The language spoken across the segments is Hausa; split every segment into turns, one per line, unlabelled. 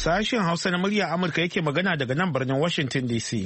Sashen Hausa na murya Amurka yake magana daga nan birnin Washington DC.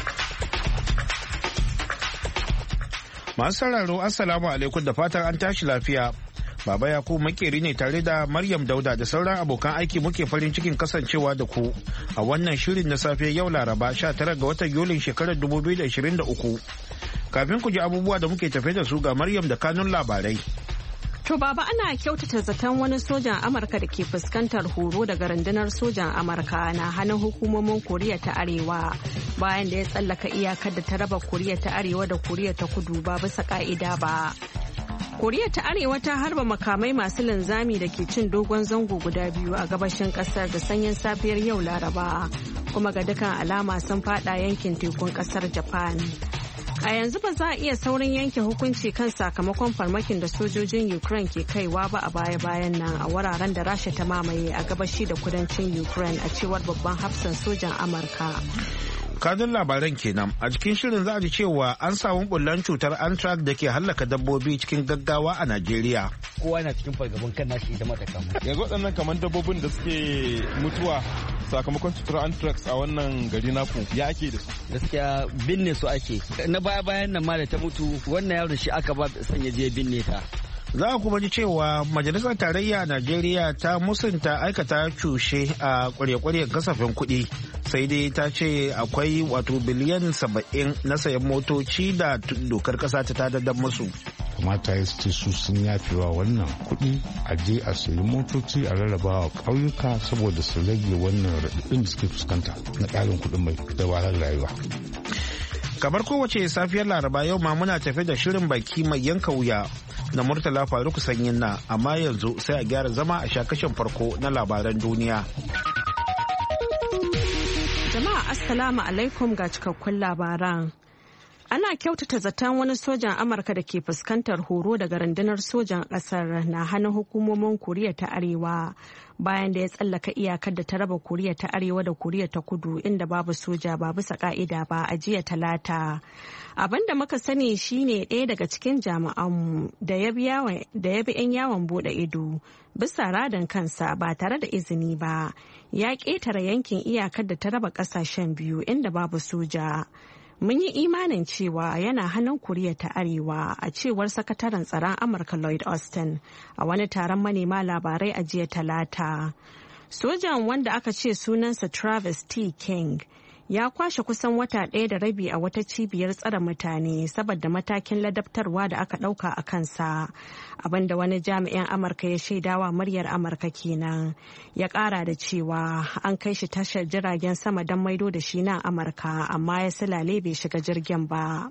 Masu sauraro Assalamu alaikum da fatan an tashi lafiya. Baba Yakubu makeri ne tare da Maryam Dauda da sauran abokan aiki muke farin cikin kasancewa da ku a wannan shirin na safe yau Laraba 19 ga watan Yulin shekarar 2023. Kafin ku ji abubuwa da muke tafe da su ga Maryam da kanun labarai.
To baba, ana kyautata zaton wani sojan Amurka da ke fuskantar horo daga rundunar sojan Amurka na hannun hukumomin Koriya ta Arewa bayan da ya tsallaka iyakar da ta raba Koriya ta Arewa da Koriya ta Kudu ba bisa ka'ida ba. Koriya ta Arewa ta harba makamai masu linzami da ke cin dogon zango guda biyu a gabashin kasar da sanyin safiyar yau Laraba, kuma ga dukkan alama sun fada yankin tekun kasar Japan. A yanzu ba za a iya saurin yanke hukunci kan sakamakon farmakin da sojojin Ukraine ke kaiwa ba a baya-bayan nan a wuraren da Rasha ta mamaye a gabashi da kudancin Ukraine, a cewar babban hafsan sojan Amurka.
Kadin labaran kenan a cikin shirin za a ji cewa an samu bullan cutar anthrax da ke hallaka dabbobi cikin gaggawa a Najeriya.
Kowa yana cikin fargaban kan nashi da matakan.
Yanzu waɗannan kamar dabbobin da suke mutuwa sakamakon cutar anthrax a wannan gari naku ya ake da su?
Gaskiya binne su ake. Na baya-bayan nan ma da ta mutu wannan yaro shi aka ba sanya je binne ta.
Za a kuma ji cewa Majalisar Tarayya Najeriya ta musunta aikata cushe a kwarye-kwaryen kasafin kuɗi, sai dai ta ce akwai wato biliyan 70 na sayan motoci da dokar ƙasa ta tadaddan musu.
Kamata ya ce su sun yafewa wannan kuɗi a je a sayi motoci a rarrabawa ƙauyuka saboda su rage wannan raɗaɗin da suke fuskanta na ƙarin kuɗin mai da wahalar rayuwa.
Kamar kowace safiyar Laraba yau ma muna tafe da shirin baki mai yanka wuya na Murtala Faruku Sanyin na, amma yanzu sai a gyara zama a shakashin farko na labaran duniya.
Jama'a Assalamu alaikum ga cikakkun labaran. Ana kyautata zaton wani sojan Amurka da ke fuskantar horo daga rundunar sojan ƙasar na hannun hukumomin Koriya ta Arewa bayan da ya tsallaka iyakar da ta raba Koriya ta Arewa da Koriya ta Kudu inda babu soja ba bisa ka'ida ba a jiya Talata. Abin da muka sani shine ɗaya daga cikin jami'anmu da ya bi 'yan yawon bude ido bisa radin kansa ba tare da izini ba ya ƙetare yankin iyakar da ta raba ƙasashen biyu inda babu soja. Mun yi imanin cewa yana hannun Koriya ta Arewa, a cewar sakataren tsaron Amurka Lloyd Austin a wani taron manema labarai a jiya Talata. Sojan, wanda aka ce sunansa Travis T. King, ya kwashe kusan wata ɗaya da rabi a wata cibiyar tsare mutane saboda matakin ladabtarwa da aka ɗauka a kansa, abinda wani jami'in Amurka ya shaidawa muryar Amurka kenan. Ya ƙara da cewa an kai shi tashar jiragen sama don maido da shi nan Amurka, amma ya silale bai shiga jirgin ba.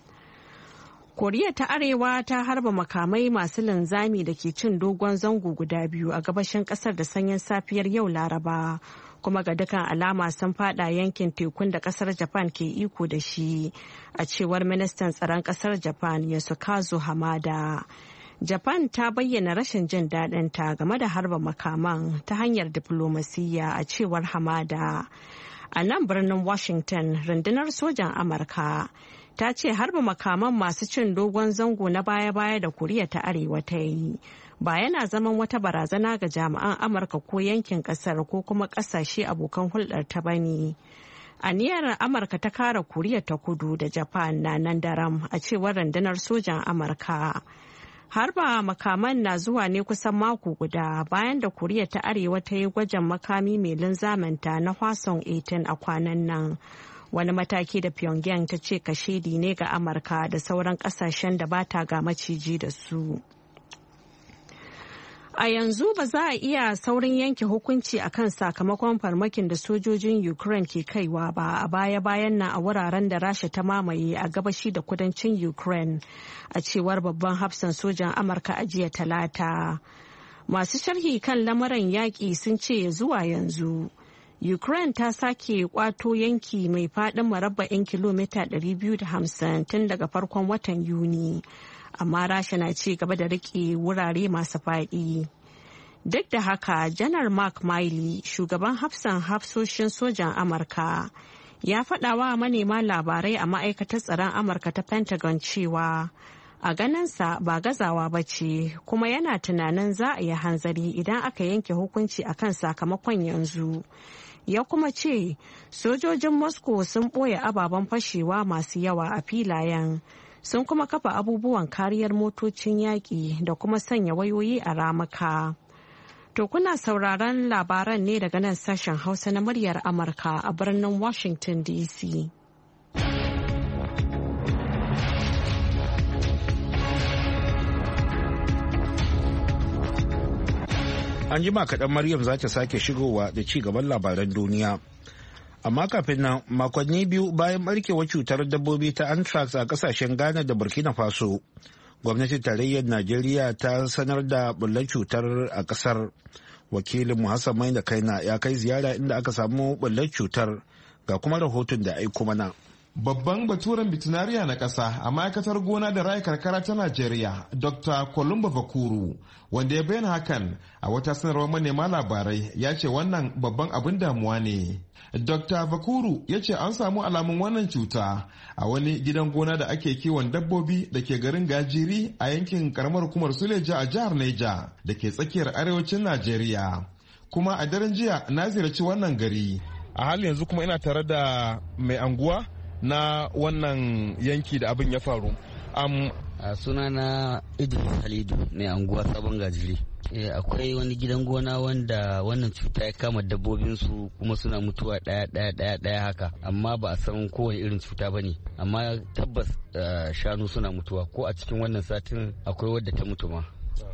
Koriya ta Arewa ta harba makamai masu linzami da ke cin dogon zango guda biyu a gabashin kasar da sanyin safiyar yau Laraba, kuma ga dukkan alama sun fada yankin tekun da kasar Japan ke iko da shi, a cewar ministan tsaron kasar Japan Yasukazu Hamada. Japan ta bayyana rashin jin daɗinta game da harba makaman ta hanyar diflomasiyya, a cewar Hamada. A nan birnin Washington, rundunar sojan Amurka ta ce harba makaman masu cin dogon zango na baya-baya da Koriya ta Arewa ta yi ba yana zaman wata barazana ga jami'an Amurka ko yankin kasar ko kuma kasashe abokan hulɗar ta bane. Aniyar Amurka ta kare Koriya ta Kudu da Japan na nan daram, a cewar rundunar sojan Amurka. Harba makaman na zuwa ne kusan mako guda bayan da Koriya ta Arewa ta yi gwajin makami mai linzamanta na Hwasong 18 a kwanan nan. Wani mataki da Pyongyang ta ce kashedi ne ga Amurka da sauran kasashen da bata ga maciji da su. A yanzu ba za a iya saurin yanke hukunci akan sakamakon farmakin da sojojin Ukraine ke kaiwa ba a baya-bayan nan a wuraren da Rasha ta mamaye a gabashi da kudancin Ukraine, a cewar babban hafsan sojan Amurka a jiya Talata. Masu sharhi kan lamuran yaƙi sun ce zuwa yanzu Ukraine ta sake kwato yanki mai faɗin murabba'in kilomita 250 tun daga farkon watan Yuni, amma Rasha na ci gaba da riƙe wurare masu faɗi. Duk da haka, Janar Mark Milley, shugaban hafsoshin sojan Amurka, ya faɗawa manema labarai a ma'aikatar tsaron Amurka ta Pentagon cewa A ganinsa ba gazawa ba ce, kuma yana tunanin za a yi hanzari idan aka yanke hukunci akan sakamakon yanzu. Ya kuma ce sojojin Moscow sun ɓoye ababen fashewa masu yawa a filayen, sun kuma kafa abubuwan kariyar motocin yaƙi da kuma sanya wayoyi a ramuka. To kuna sauraron labaran ne daga nan sashen Hausa na muryar Amurka a birnin Washington DC.
An jima kaɗan Maryam za ta sake shigowa da ci gaban labaran duniya. Amma kafin nan makonni biyu bayan barkewar cutar dabbobi ta anthrax a kasashen Ghana da Burkina Faso, gwamnatin tarayyar Najeriya ta sanar da bullar cutar a kasar. Wakilin Hassan Maina Kaina ya kai ziyara inda aka samu bullar cutar, ga kuma rahoton da aiko mana.
Babban baturen bitinariya na ƙasa a ma'aikatar gona da raya karkara ta Najeriya, Dr. Kolumba Bakuru, wanda ya bayyana hakan a wata sanarwar manema labarai, ya ce wannan babban abin damuwa ne. Dr. Bakuru ya ce an samu alamun wannan cuta a wani gidan gona da ake kiwon dabbobi da ke garin Gajiri a yankin karamar hukumar Suleja a jihar Neja da ke tsakiyar arewacin Najeriya. Kuma a daren jiya na ziyarci wannan gari. A hali yanzu kuma ina tare da mai anguwa na wannan yanki da abin ya faru.
A sunana Idris Halidu mai anguwa Sabon Gajiri. Akwai wani gidan gona wanda wannan cuta ya kama dabbobinsu kuma suna mutuwa ɗaya haka, amma ba a san kowane irin cuta ba ne, amma tabbas shanu suna mutuwa, ko a cikin wannan satin akwai wadda ta mutu ma.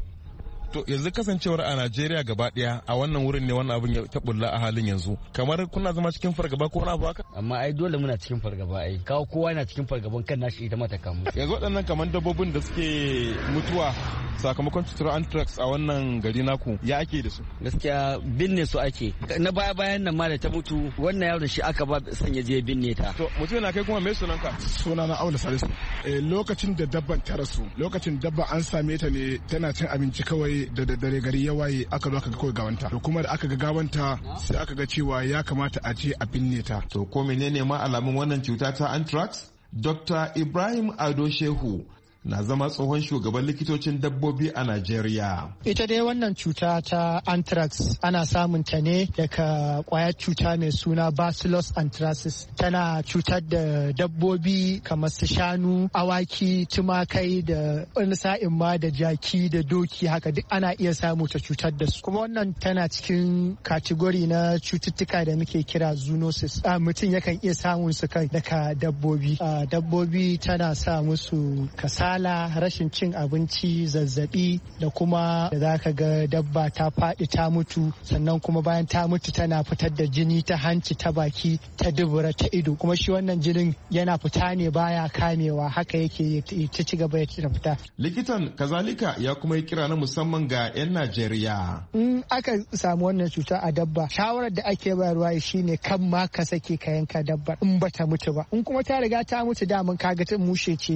To yanzu kasancewar a Najeriya gaba daya a wannan wurin ne wannan abin ya tabulla a halin yanzu, kamar kuna zama cikin fargaba ko wani abu haka?
Amma ai dole muna cikin fargaba ai, kawo kowa yana cikin fargaban kan nashi ita mata kamu.
Yanzu waɗannan kamar dabbobin da suke mutuwa sakamakon cutar anthrax a wannan gari naku, ya ake da su?
Gaskiya binne su ake. Na bayan nan ma da ta mutu wannan yaro shi aka ba sanya je binne ta.
To mutum yana kai kuma me sunanka?
Sunana Aula Salisu. Lokacin da dabban ta rasu, lokacin dabba an same ta ne tana cin abinci kawai da daddare gari ya waye aka zo aka ga kawai gawanta. To kuma da aka ga gawanta sai aka ga cewa ya kamata a je a binne ta.
To ko menene ma alamun wannan cuta ta anthrax? Dr. Ibrahim Ado Shehu na zama tsohon shugaban likitocin dabbobi a Najeriya.
Ita dai wannan cuta ta anthrax ana samun ta ne daga kwayar cuta mai suna Bacillus anthracis. Tana cutar da dabbobi kamar su shanu, awaki, tumakai da wani sa'in ma da jaki da doki, haka duk ana iya samu ta cutar da su. Kuma wannan tana cikin kategori na cututtuka da muke kira zoonosis. Mutum yakan iya samun su kai daga dabbobi. Dabbobi tana sa musu kasala, rashin cin abinci, zazzabi, da kuma da za ka ga dabba ta faɗi ta mutu, sannan kuma bayan ta mutu tana fitar da jini ta hanci, ta baki, ta dubura, ta ido. Kuma shi wannan jinin yana fita ne baya kamewa, haka yake ta ci gaba ya fita.
Likitan kazalika ya kuma yi kira na musamman ga 'yan Najeriya.
In aka samu wannan cuta a dabba, shawarar da ake bayarwa shine kan ma ka sake ka yanka dabba in bata mutu ba. In kuma ta riga ta mutu, daman kaga ta mushe ce,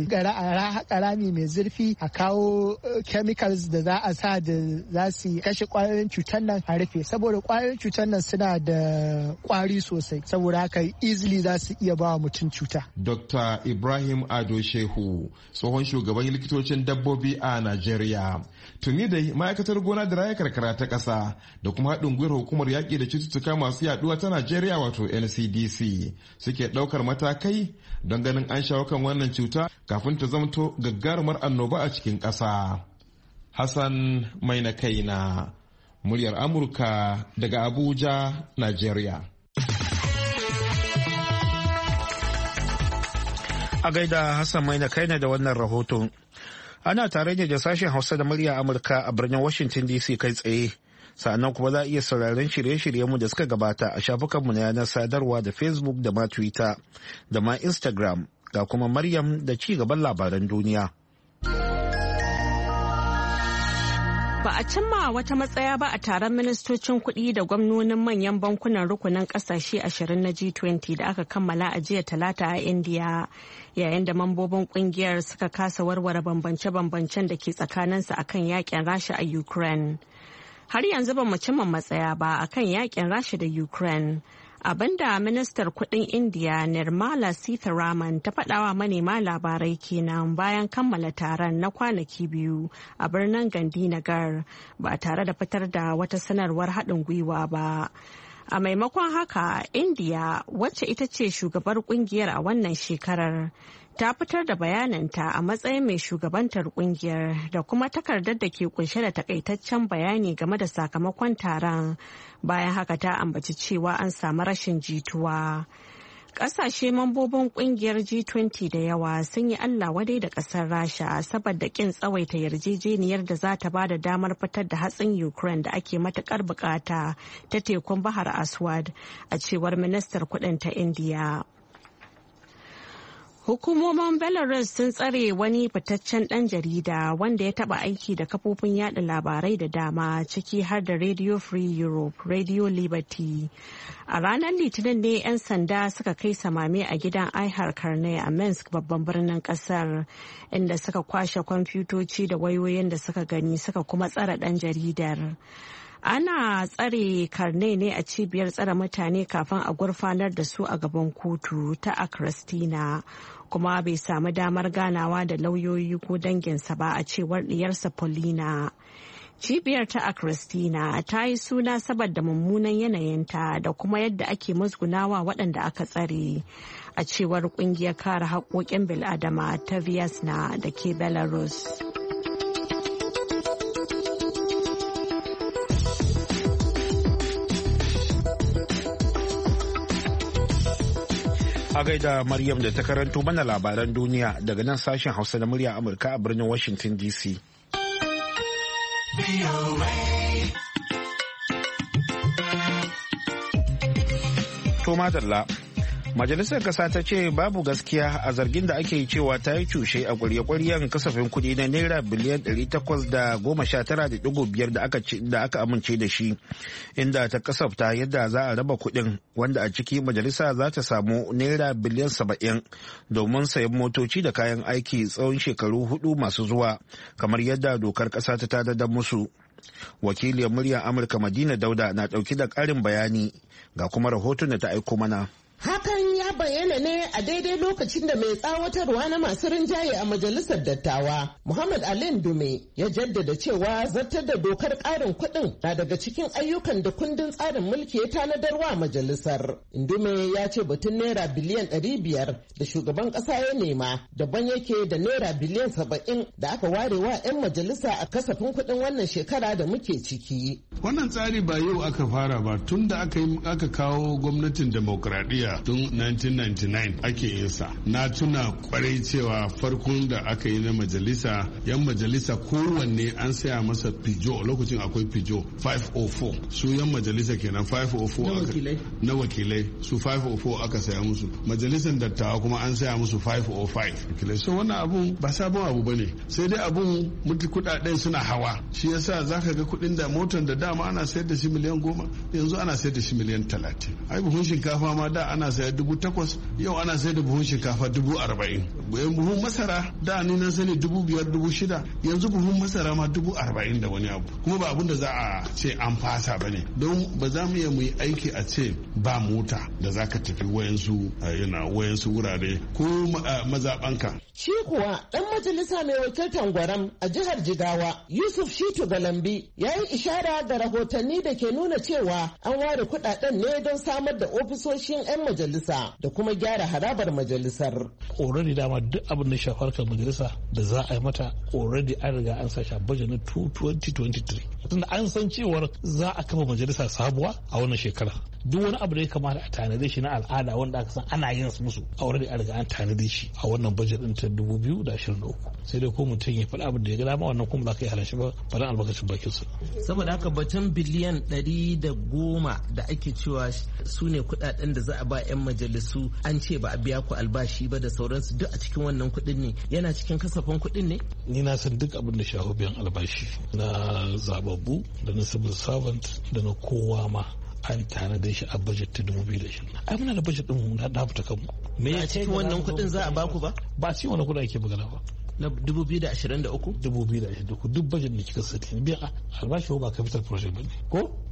rami mai zurfi, a kawo chemicals da za a sa da za su kashe kwayoyin cutar nan a rufe, saboda kwayoyin cutar nan suna da kwari sosai, saboda haka easily za su iya ba mutum cuta.
Dr. Ibrahim Ado Shehu, tsohon shugaban likitocin dabbobi a Najeriya. Tuni da ma'aikatar gona da raya karkara ta ƙasa da kuma haɗin gwiwar hukumar yaƙi da cututtuka masu yaɗuwa ta Najeriya wato NCDC suke ɗaukar matakai don ganin an shawo kan wannan cuta kafin ta zamto gagarumar annoba a cikin ƙasa. Hassan Maina Kaina, muryar Amurka daga Abuja, Najeriya.
A gaida Hassan Maina Kaina da wannan rahoton. Ana tare da sashen Hausa da murya Amurka a birnin Washington DC kai tsaye. Sa'annan kuma za a iya sauraron shirye-shiryenmu da suka gabata a shafukanmu na yanar sadarwa da Facebook da ma Twitter da ma Instagram. Ga kuma Maryam da ci gaban labaran duniya.
Ba a cimma wata matsaya ba a taron ministocin kuɗi da gwamnonin manyan bankunan rukunin ƙasashe 20 na G20 da aka kammala a jiya Talata a India, yayin da mambobin ƙungiyar suka kasa warware bambance-bambancen da ke tsakaninsu akan yakin Rasha a Ukraine. Har yanzu ba mu cimma matsaya ba akan yakin Rasha da Ukraine, Abinda ministar kudin India Nirmala Sitharaman ta faɗawa manema labarai kenan bayan kammala taron na kwanaki 2 a birnin Gandhinagar ba tare da fitar da wata sanarwar haɗin gwiwa ba. A maimakon haka, India, wacce ita ce shugabar kungiyar a wannan shekarar, ta fitar da bayananta a matsayin mai shugabantar kungiyar da kuma takardar da ke kunshe da takaitaccen bayani game da sakamakon taron. Bayan haka ta ambaci cewa an samu rashin jituwa. Kasashe mambobin kungiyar G20 da yawa sun yi Allah wadai da kasar Rasha saboda kin tsawaita yarjejeniyar da za ta ba da damar fitar da hatsin Ukraine da ake matukar bukata ta tekun Bahar Aswad, a cewar ministar kudin ta India. Hukumomin Belarus sun tsare wani fitaccen ɗan jarida wanda ya taɓa aiki da kafofin yada labarai da dama, ciki har da Radio Free Europe, Radio Liberty. A ranar Litinin ne 'yan sanda suka kai samame a gidan Ihar Karnai a Minsk, babban birnin ƙasar, inda suka kwashe kwamfutoci da wayoyin da suka gani, suka kuma tsare ɗan jaridar. Ana tsare Karne ne a cibiyar tsare mutane kafin a gurfanar da su a gaban kotu ta Kristina, kuma bai samu damar ganawa da lauyoyi ko danginsa ba, a cewar diyarsa Paulina. Cibiyar ta Kristina ta yi suna saboda mummunan yanayinta da kuma yadda ake musgunawa waɗanda aka tsare, a cewar ƙungiyar kare haƙoƙin bil'adama ta Viasna da ke Belarus.
A gaida Maryam da ta karanto mana labaran duniya daga nan sashen Hausa na murya Amurka a birnin Washington DC. To madalla. Majalisar Kasa ta ce babu gaskiya a zargin da ake cewa ta yi cushe a kwarye-kwaryen kasafin kuɗi na naira biliyan 819.5 da aka amince da shi, inda ta kasafta yadda za a raba kuɗin, wanda a ciki majalisa za ta samu naira biliyan 70 domin sayan motoci da kayan aiki tsawon shekaru 4 masu zuwa, kamar yadda dokar ƙasa ta tanadar musu. Wakiliyar muryar Amurka Madina Dauda na ɗauki da ƙarin bayani, ga kuma rahoton da ta aiko mana.
Hakan ya bayyana ne a daidai lokacin da mai tsawatarwa na masu rinjaye a majalisar dattawa, Muhammad Ali Dume, ya jaddada cewa zartar da dokar ƙarin kuɗin na daga cikin ayyukan da kundin tsarin mulki ya tanadarwa majalisar. Dume ya ce batun naira biliyan 500 da shugaban ƙasa ya nema daban yake da naira biliyan 70 da aka ware wa 'yan majalisa a kasafin kuɗin wannan shekara da muke ciki.
Wannan tsari ba yau aka fara ba, tun da aka kawo gwamnatin demokradiyya tun 1999 ake yin sa. Na tuna kwarai cewa farkon da aka yi na majalisa, yan majalisa kowanne an saya masa pijo, lokacin akwai pijo 504, su yan majalisa kenan 504 na wakilai su 504 aka saya musu. Majalisar dattawa kuma an saya musu 505. So wannan abun ba sabon abu bane, sai dai abun mutu kudaden suna hawa, shi yasa zaka ga kudin da motar da dama ana sayar da shi miliyan 10, yanzu ana sayar da shi miliyan 30. Ai buhun shinkafa ma da ana sayar 8,000, yau ana sayar da buhun shinkafa 40,000. Buhun masara da ni na sani 5,000-6,000, yanzu buhun masara ma 40,000 da wani abu. Kuma ba abun da za a ce an fasa bane, don ba za mu iya mu yi aiki a ce ba mota da za ka tafi wayansu wurare ko mazaɓanka.
Shi kuwa ɗan majalisa mai wakiltar Gwaram a jihar Jigawa, Yusuf Shitu Galambi, ya yi ishara ga rahotanni da ke nuna cewa an ware kuɗaɗen ne don samar da ofisoshin 'yan majalisa da kuma gyara harabar majalisar.
Already dama duk abin da shafar kan majalisa da za a yi mata already an riga an sa shi a bajet na 2023. Tunda an san cewar za a kafa majalisa sabuwa a wannan shekara. Duk wani abu da ya kamata a tanade shi na al'ada wanda aka san ana yin musu already an riga an tanade shi a wannan bajet din ta 2023. Sai dai ko mutum ya faɗi abin da ya ga dama, wannan kuma ba ka yi halarci ba faɗin albarkacin bakinsa.
Saboda haka batun biliyan 110 da ake cewa su ne kuɗaɗen da za a ba 'yan majalisu, an ce ba a biya ku albashi ba da sauransu, duk a cikin wannan kuɗin ne, yana cikin kasafin kuɗin ne?
Ni na san duk abin da shafi biyan albashi na zababbu da na civil servant da na kowa ma an tanada shi a budget ta 2020. Ai muna da budget din na fita kanmu.
Me ya cikin wannan kuɗin za a baku ba?
Ba cikin wannan kuɗin ake magana ba.
Na 2023?
2023 duk budget da kika sani biyan albashi ba capital project bane ko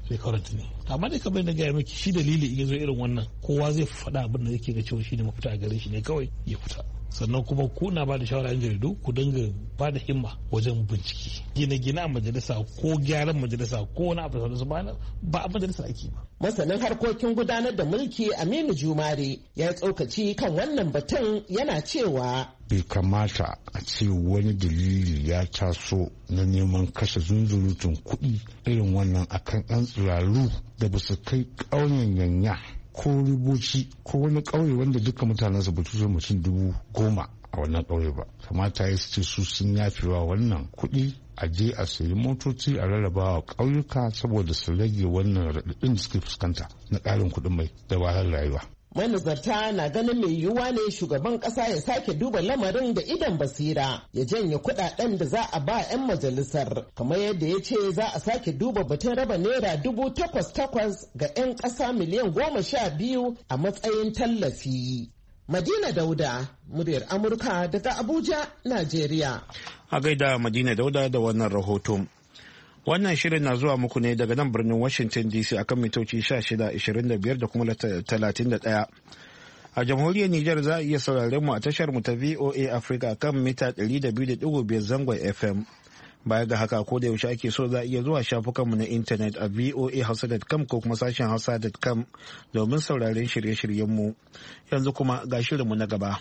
sai current ne. Amma dai kamar da gaya miki shi dalili in ya zo irin wannan kowa zai faɗa abin da yake ga cewa shi ne mafita a gare shi ne kawai ya fita. Sannan kuma kuna ba da shawara yan jaridu ku dinga ba da himma wajen bincike gine-gine a majalisa ko gyaran majalisa ko wani abu da su ba a majalisa ake ba.
Masanin harkokin gudanar da mulki Aminu Jumare ya yi tsokaci kan wannan batun yana cewa
bai kamata a ce wani dalili ya taso na neman kashe zunzurutun kuɗi irin wannan akan ɗan tsiraru da ba su kai ƙauyen yanya ko rubuci ko wani ƙauye wanda duka mutanen su batu mutum 10,000 a wannan ƙauye ba. Kamata ya ce su sun yafewa wannan kuɗi a je a sayi motoci a rarraba wa ƙauyuka saboda su rage wannan raɗaɗin da suke fuskanta na ƙarin kuɗin mai da wahalar rayuwa.
Manazarta na ganin mai yiwuwa ne shugaban kasa ya sake duba lamarin da idan basira ya janye kudaden da za a ba 'yan majalisar kamar yadda ya ce za a sake duba batun raba naira 8,800 ga 'yan kasa miliyan 12 a matsayin tallafi. Madina Dauda, muryar Amurka daga Abuja, Najeriya.
A gaida Madina Dauda da wannan rahoton. Wannan shirin na zuwa muku ne daga nan birnin Washington DC akan mitoci 16, 25 da kuma 31. A jamhuriyar Nijar za a iya sauraren mu a tashar mu ta VOA Africa kan mita 200.5 zangon FM. Baya ga haka ko da yaushe ake so za a iya zuwa shafukan mu na intanet a voahausa.com ko kuma sashen hausa.com domin sauraren shirye-shiryen mu. Yanzu kuma ga shirin mu na gaba.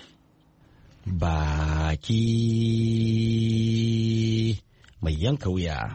Baki mai yanka wuya.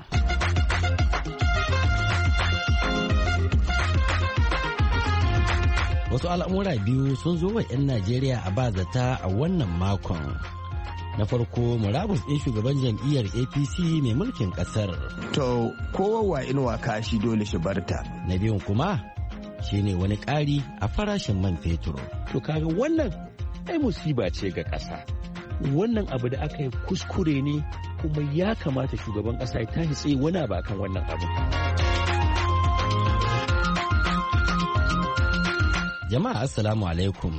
Wasu al'amura biyu sun zo wa 'yan Najeriya a bazata a wannan makon. Na farko murabus ɗin shugaban jam'iyyar APC mai mulkin ƙasar.
To, kowa inuwa kashi dole shi barta.
Na biyun kuma shine wani ƙari a farashin man fetur.
To kaga wannan ai musiba ce ga ƙasa. Wannan abu da aka yi kuskure ne kuma ya kamata shugaban ƙasa ya tashi tsaye wani abu akan wannan abu.
Jama'a assalamu alaikum.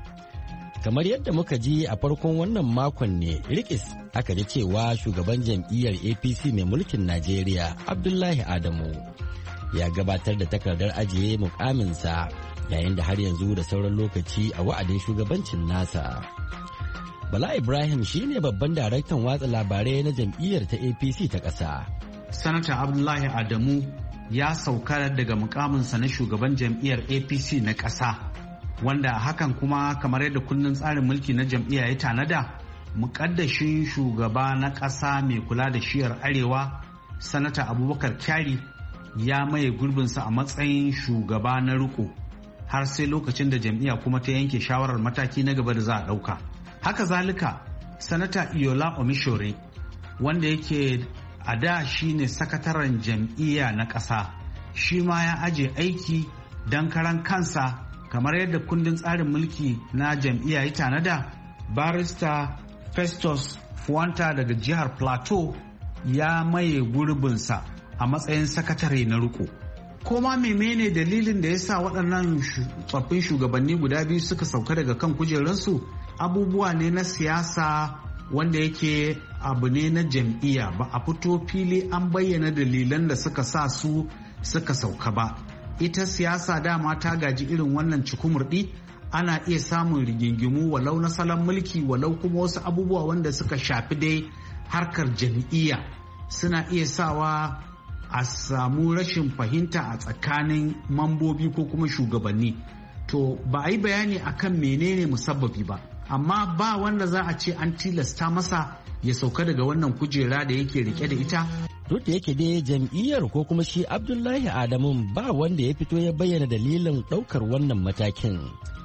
Kamar yadda muka ji a farkon wannan makon ne rikis aka ji cewa shugaban jam'iyyar APC mai mulkin Najeriya Abdullahi Adamu ya gabatar da takardar ajiye mukaminsa yayin da har yanzu da sauran lokaci a wa'adin shugabancin nasa. Bala Ibrahim shine babban daraktan watsa labarai na jam'iyyar ta APC ta ƙasa.
Sanata Abdullahi Adamu ya sauka daga mukaminsa na shugaban jam'iyyar APC na ƙasa, wanda hakan kuma kamar yadda kundin tsarin mulki na jam'iyya ya tanada, muƙaddashin shugaba na ƙasa mai kula da shiyar arewa Sanata Abubakar Kyari ya maye gurbinsa a matsayin shugaba na riko har sai lokacin da jam'iyya kuma ta yanke shawarar mataki na gaba da za a ɗauka. Haka zalika Sanata Iola Omishore wanda yake a da shi ne sakataren jam'iyya na ƙasa, shi ma ya aje aiki don karan kansa kamar yadda kundin tsarin mulki na jam'iyya ya tanada. Barista Festus Fuanta daga jihar Plateau ya maye gurbinsa a matsayin sakatare na riko. Koma menene dalilin da ya sa waɗannan tsoffin shugabanni guda biyu suka sauka daga kan kujerarsu? Abubuwa ne na siyasa wanda yake abu ne na jam'iyya, ba a fito fili an bayyana dalilan da suka sa su suka sauka ba. Ita siyasa dama ta gaji irin wannan cikumurɗi, ana iya samun rigingimu walau na salon mulki walau kuma wasu abubuwa wanda suka shafi dai harkar jam'iyya suna iya sawa a samu rashin fahimta a tsakanin mambobi ko kuma shugabanni. To ba a yi bayani akan menene musabbabi ba, amma ba wanda za a ce an tilasta masa ya sauka daga wannan kujera da yake rike da ita.
Duk da yake dai jam'iyyar ko kuma shi Abdullahi Adamu ba wanda ya fito ya bayyana dalilin ɗaukar wannan matakin.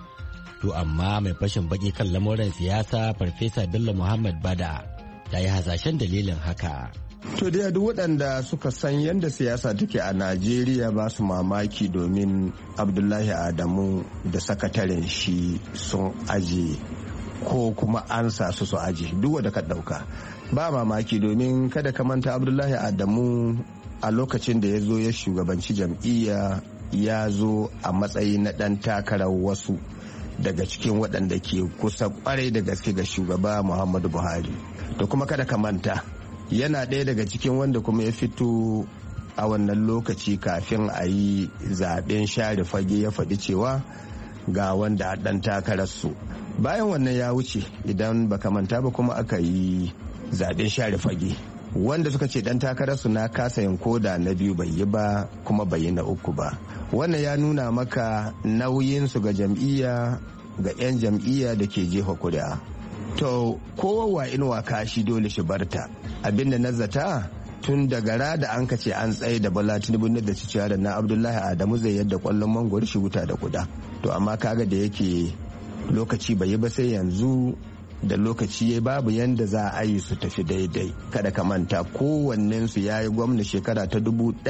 To amma mai fashin baki kan lamuran siyasa Farfesa Bello Muhammad Bada ta yi hasashen dalilin haka.
To dai duk waɗanda suka san yadda siyasa take a Najeriya ba su mamaki domin Abdullahi Adamu da sakataren shi sun aje ko kuma an sa su aje duk wanda ka ɗauka. Ba mamaki domin kada ka manta Abdullahi Adamu a lokacin da ya zo ya shugabanci jam'iyya ya zo a matsayi na ɗan takarar wasu daga cikin waɗanda ke kusa kwarai da gaske ga shugaba Muhammadu Buhari. Da kuma kada ka manta yana ɗaya daga cikin wanda kuma ya fito a wannan lokaci kafin a yi zaben share fage ya faɗi cewa ga wanda a ɗan takararsu. Bayan wannan ya wuce idan baka manta ba kuma aka yi zaben share fage. Wanda suka ce ɗan takararsu na kasa yin koda na biyu bai yi ba kuma bai yi na uku ba. Wannan ya nuna maka nauyinsu ga jam'iyya ga 'yan jam'iyya da ke jefa kuri'a. To kowa inuwa kashi dole shi barta. Abinda na zata tun daga rada an ka ce an tsaye da Bola Tinubu da ciciya da na Abdullahi Adamu zai yadda kwallon mangwaro shi wuta da kuda. To amma kaga da yake lokaci bai yi ba sai yanzu da lokaci ya babu yanda za a yi su tafi daidai. Kada ka manta kowannensu ya yi gwamna shekara ta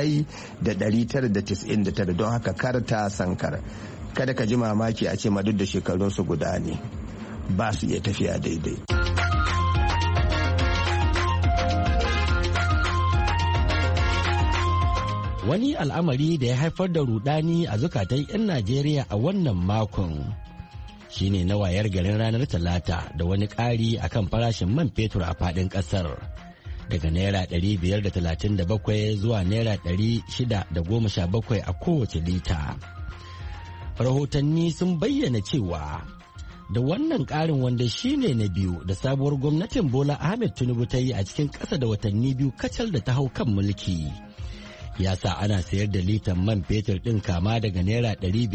1999 don haka karta sankar. Kada ka ji mamaki a ce ma duk da shekarunsu guda ne ba su iya tafiya daidai.
Wani al'amari da ya haifar da rudani a zukatan 'yan Najeriya a wannan makon shine na wayar garin ranar Talata da wani ƙari akan farashin man fetur a faɗin ƙasar daga naira 537 zuwa naira 617 a kowace lita. Rahotanni sun bayyana cewa da wannan ƙarin wanda shine na biyu da sabuwar gwamnatin Bola Ahmed Tinubu ta yi a cikin ƙasa da watanni biyu kacal da ta hau kan mulki. Ya sa ana sayar da litan man fetur ɗin kama daga naira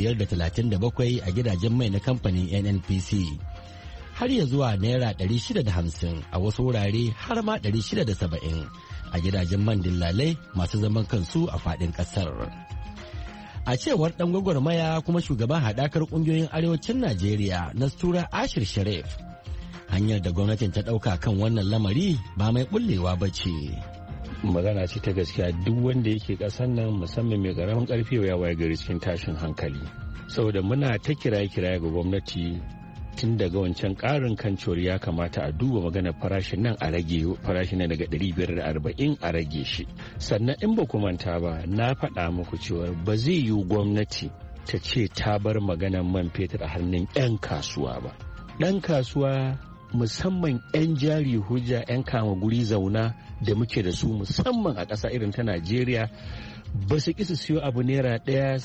537 a gidajen mai na kamfanin NNPC har ya zuwa naira 650 a wasu wurare har ma 670 a gidajen man dillalai masu zaman kansu a faɗin ƙasar. A cewar ɗan gwagwarmaya kuma shugaban haɗakar ƙungiyoyin arewacin Najeriya Nastura Ashir Sharif, hanyar da gwamnatin ta ɗauka kan wannan lamari ba mai ɓullewa ba ce.
Magana ce ta gaskiya, duk wanda yake ƙasar nan musamman mai ƙaramin ƙarfi ya waye gari cikin tashin hankali. Saboda muna ta kiraye-kiraye ga gwamnati tun daga wancan ƙarin kan cewar ya kamata a duba maganar farashin nan a rage farashin nan daga 540 a rage shi. Sannan in ba ku manta ba na faɗa muku cewa ba zai yiwu gwamnati ta ce ta bar maganar man fetur a hannun 'yan kasuwa ba. Ɗan kasuwa musamman 'yan jari hujja 'yan kama guri zauna da muke da su musamman a ƙasa irin ta Najeriya ba su ƙi su siyo abu naira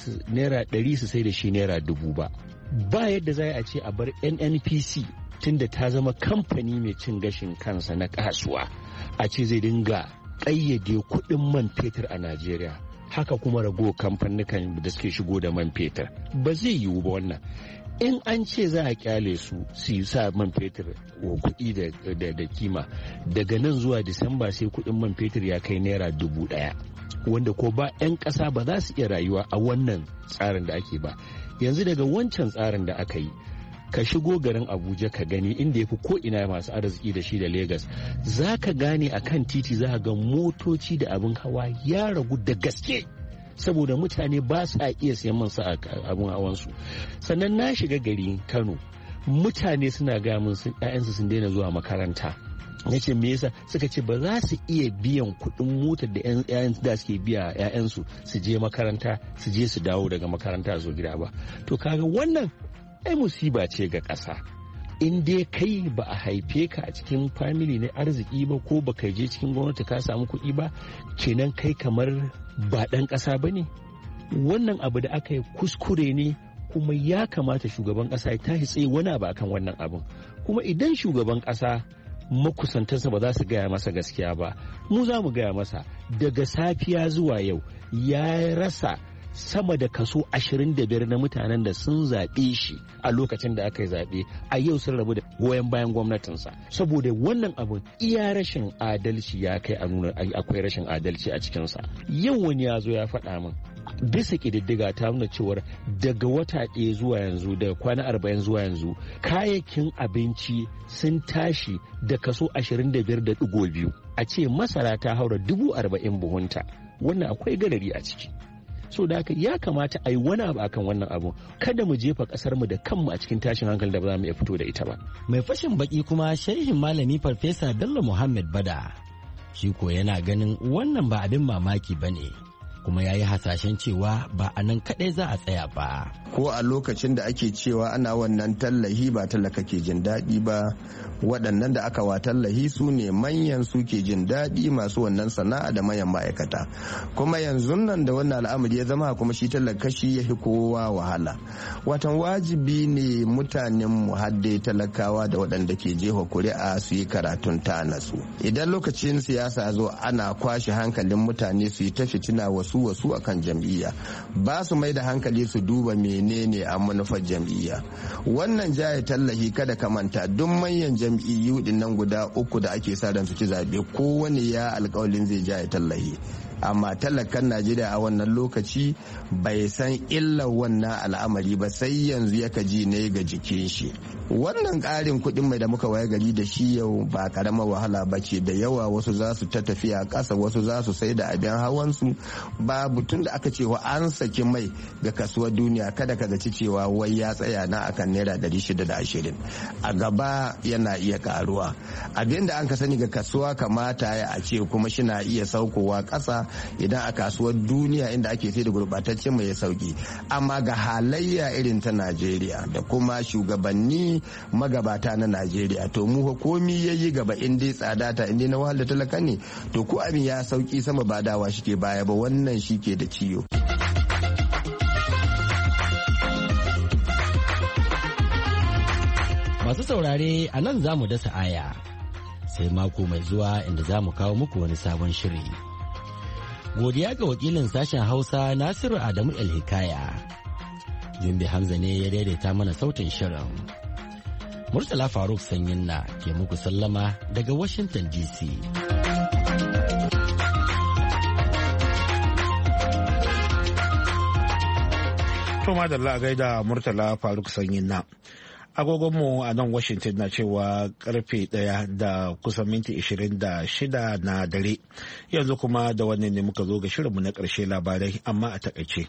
100 su sai da shi naira 1000 ba. Ba yadda za a ce a bar NNPC tunda ta zama kamfani mai cin gashin kansa na kasuwa a ce zai dinga ƙayyade kuɗin man fetur a Najeriya. Haka kuma rago kamfanukan da suke shigo da man fetur ba zai yiwu ba wannan. In an ce za a kyale su yi sa man fetur wa kuɗi da kima daga nan zuwa Disamba sai kuɗin man fetur ya kai naira 1000 wanda ko ba 'yan ƙasa ba za su iya rayuwa a wannan tsarin da ake ba. Yanzu daga wancan tsarin da aka yi ka shigo garin Abuja ka gani inda ya fi ko'ina masu arziki da shi da Legas, za ka gane a kan titi za ka ga motoci da abin hawa ya ragu da gaske saboda mutane ba sa iya siyan man sa abin hawansu. Sannan na shiga gari Kano, mutane suna gaya min 'ya'yansu sun daina zuwa makaranta. Ya ce me yasa? Suka ce ba za su iya biyan kuɗin motar da 'yan da suke biya 'ya'yansu su je makaranta su je su dawo daga makaranta su gida ba. To kaga wannan ai musiba ce ga ƙasa. In dai kai ba a haife ka a cikin family na arziki ba ko ba ka je cikin gwamnati ka samu kuɗi ba, kenan kai kamar ba ɗan ƙasa ba ne. Wannan abu da aka yi kuskure ne kuma ya kamata shugaban ƙasa ya tashi tsaye wani abu akan wannan abin. Kuma idan shugaban ƙasa makusantansa ba za su gaya masa gaskiya ba, mu za mu gaya masa daga safiya zuwa yau ya rasa sama da kaso 25 na mutanen da sun zaɓe shi a lokacin da aka yi zaɓe a yau sun rabu da goyon bayan gwamnatinsa. Saboda wannan abun iya rashin adalci ya kai a nuna akwai rashin adalci a cikinsa. Yau wani ya zo ya faɗa min bisa ƙididdiga ta nuna cewar daga wata ɗaya zuwa yanzu daga kwana 40 zuwa yanzu kayayyakin abinci sun tashi da kaso 25.2. A ce masara ta haura 40,000 buhunta, wannan akwai gadari a ciki. So da haka ya kamata a yi wani abu akan wannan abu, kada mu jefa kasar mu da kanmu a cikin tashin hankali da ba za mu iya fito da ita ba.
Mai fashin baki kuma shehin malami Farfesa Bello Muhammad Bada shi ko yana ganin wannan ba abin mamaki ba ne kuma ya yi hasashen cewa ba a nan kaɗai za a tsaya ba.
Ko a lokacin da ake cewa ana wannan tallahi ba talaka ke jin daɗi ba, waɗannan da aka wa tallahi su ne manyan su ke jin daɗi, masu wannan sana'a da manyan ma'aikata. Kuma yanzu nan da wannan al'amari ya zama kuma shi talaka shi ya fi kowa wahala. Watan wajibi ne mutanen mu hadde talakawa da waɗanda ke jefa kuri'a su yi karatun ta nasu. Idan lokacin siyasa zo ana kwashe hankalin mutane su yi ta fitina wasu akan jam'iyya, ba su mai da hankali su duba menene a manufar jam'iyya. Wannan jaye tallahi kada ka manta duk manyan jam'iyyu dinnan guda 3 da ake sa ran su ci zabe kowane ya alƙawalin zai jaye tallahi, amma talakan Najeriya a wannan lokaci bai san illar wannan al'amari ba sai yanzu yaka ji ne ga jikin shi. Wannan ƙarin kuɗin mai da muka waye gari da shi yau ba ƙaramar wahala ba ce, da yawa wasu za su ta tafiya ƙasa, wasu za su sai da abin hawansu. Babu tun da aka cewa an saki mai ga kasuwar duniya kada ka zaci cewa wai ya tsaya na akan naira 620, a gaba yana iya karuwa. Abin da an ka sani ga kasuwa kamata ya a ce kuma shi na iya saukowa ƙasa idan a kasuwar duniya inda ake sai da gurbataccen mai sauki, amma ga halayya irin ta Najeriya da kuma shugabanni magabata na Najeriya to mu komi yayi gaba in dai tsada ta in dai na wahala talaka ne to ko abin ya sauki sama ba dawa shike baya ba, wannan shike da ciyo.
Masu saurare a nan za mu dasa aya sai mako mai zuwa inda za mu kawo muku wani sabon shiri. Godiya ga wakilin sashen Hausa Nasiru Adamu El-Hikaya. Jumbe Hamza ne ya daidaita mana sautin shirin. Murtala Faruk Sanyinna ke muku sallama daga Washington DC.
To madalla a gaida Murtala Faruk Sanyinna. Agogonmu a nan Washington na cewa karfe 1 da kusan minti 26 na dare. Yanzu kuma da wannan ne muka zo ga shirinmu na ƙarshe labarai amma a takaice.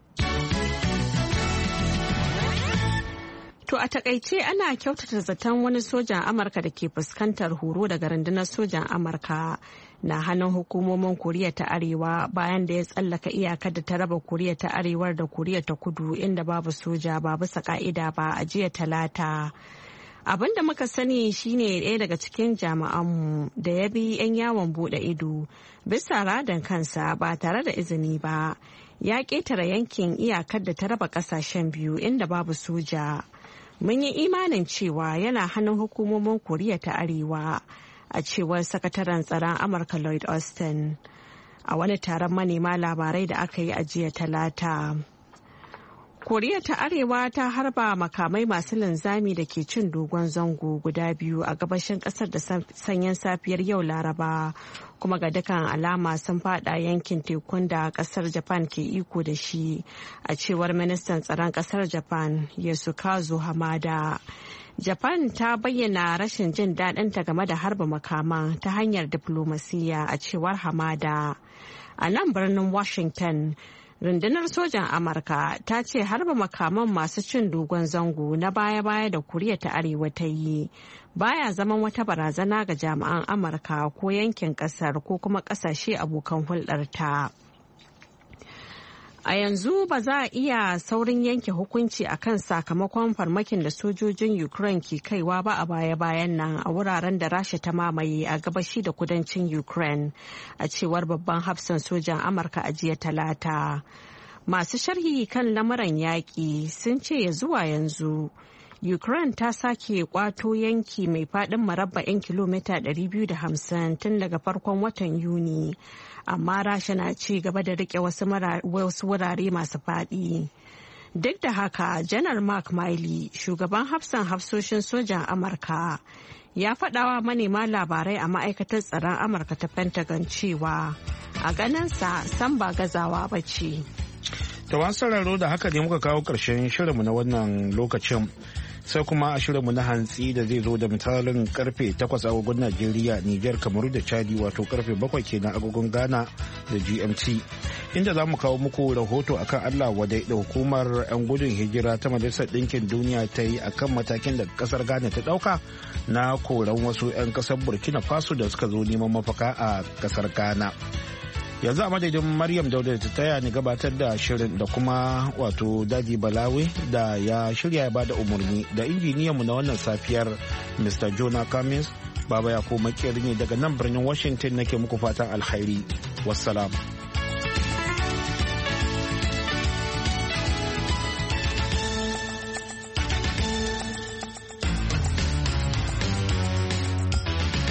To a takaice ana kyautata zaton wani sojan Amurka da ke fuskantar horo daga rundunar sojan Amurka na hannun hukumomin Koriya ta Arewa bayan da ya tsallaka iyakar da ta raba Koriya ta Arewar da Koriya ta Kudu inda babu soja ba bisa ka'ida ba a jiya Talata. Abin da muka sani shine ɗaya daga cikin jami'anmu da ya bi 'yan yawon bude ido bisa radan kansa ba tare da izini ba ya ƙetare yankin iyakar da ta raba ƙasashen biyu inda babu soja. Mun yi imanin cewa yana hannun hukumomin Koriya ta Arewa, a cewar sakataren tsaron Amurka Lloyd Austin a wani taron manema labarai da aka yi a jiya Talata. Koriya ta Arewa ta harba makamai masu linzami da ke cin dogon zango guda biyu a gabashin kasar da sanyin safiyar yau Laraba, kuma ga dukkan alama sun fada yankin tekun da kasar Japan ke iko da shi, a cewar ministan tsaron kasar Japan Yasukazu Hamada. Japan ta bayyana rashin jin daɗinta game da harba makaman ta hanyar diflomasiyya, a cewar Hamada. A nan birnin Washington, rundunar sojan Amurka ta ce harba makaman masu cin dogon zango na baya-baya da Koriya ta Arewa ta yi baya zaman wata barazana ga jami'an Amurka ko yankin kasar ko kuma kasashe abokan hulɗarta. A yanzu ba za a iya saurin yanke hukunci a kan sakamakon farmakin da sojojin Ukraine ke kaiwa ba a baya-bayan nan a wuraren da Rasha ta mamaye a gabashi da kudancin Ukraine, a cewar babban hafsan sojan Amurka a jiya Talata. Masu sharhi kan lamuran yaƙi sun ce ya zuwa yanzu Ukraine ta sake kwato yanki mai faɗin murabba'in kilomita 250 tun daga farkon watan Yuni, amma Rasha na ci gaba da rike wasu wurare masu faɗi. Duk da haka, Janar Mark Milley, shugaban hafsan hafsoshin sojan Amurka, ya faɗawa manema labarai a ma'aikatar tsaron Amurka ta Pentagon cewa a ganinsa san ba gazawa ba ce.
Da wasu sauraro da haka ne muka kawo ƙarshen shirinmu na wannan lokacin. Sai kuma a shirinmu na hantsi da zai zo da misalin karfe 8 agogon Najeriya, Nijar, Kamaru da Chadi, wato karfe 7 kenan agogon Ghana da GMT. Inda za mu kawo muku rahoto akan Allah wadai da hukumar 'yan gudun hijira ta Majalisar Ɗinkin Duniya ta yi akan matakin da kasar Ghana ta ɗauka na koran wasu 'yan kasar Burkina Faso da suka zo neman mafaka a kasar Ghana. yanzu a madadin Maryam Dauda ta taya ni gabatar da shirin da kuma wato Dadi Balawe da ya shirya ya bada umarni da injiniyanmu na wannan safiyar Mr. Jonah Cummins. Baba Yakubu makeri ne daga nan birnin Washington nake muku fatan alkhairi. Wassalam.